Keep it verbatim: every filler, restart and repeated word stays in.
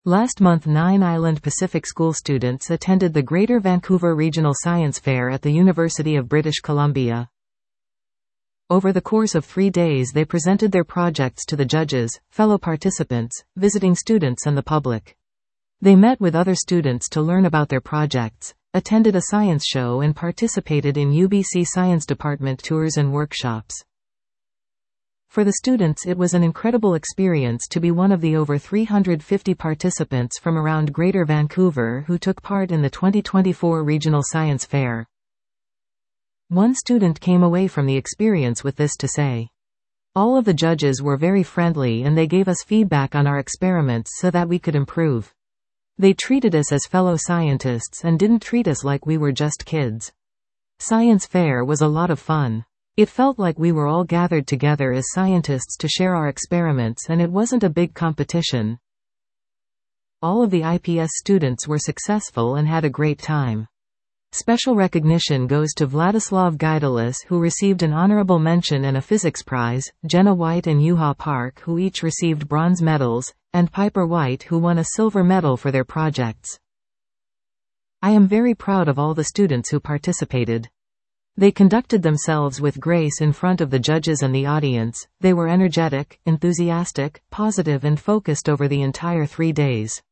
Last month, nine Island Pacific School students attended the Greater Vancouver Regional Science Fair at the University of British Columbia. Over the course of three days they presented their projects to the judges, fellow participants, visiting students and the public. They met with other students to learn about their projects, attended a science show and participated in U B C Science Department tours and workshops. For the students, it was an incredible experience to be one of the over three hundred fifty participants from around Greater Vancouver who took part in the twenty twenty-four Regional Science Fair. One student came away from the experience with this to say. All of the judges were very friendly and they gave us feedback on our experiments so that we could improve. They treated us as fellow scientists and didn't treat us like we were just kids. Science fair was a lot of fun. It felt like we were all gathered together as scientists to share our experiments, and it wasn't a big competition. All of the I P S students were successful and had a great time. Special recognition goes to Vladislav Gaidalis, who received an honorable mention and a physics prize, Jenna White and Yuha Park, who each received bronze medals, and Piper White, who won a silver medal for their projects. I am very proud of all the students who participated. They conducted themselves with grace in front of the judges and the audience. They were energetic, enthusiastic, positive and focused over the entire three days.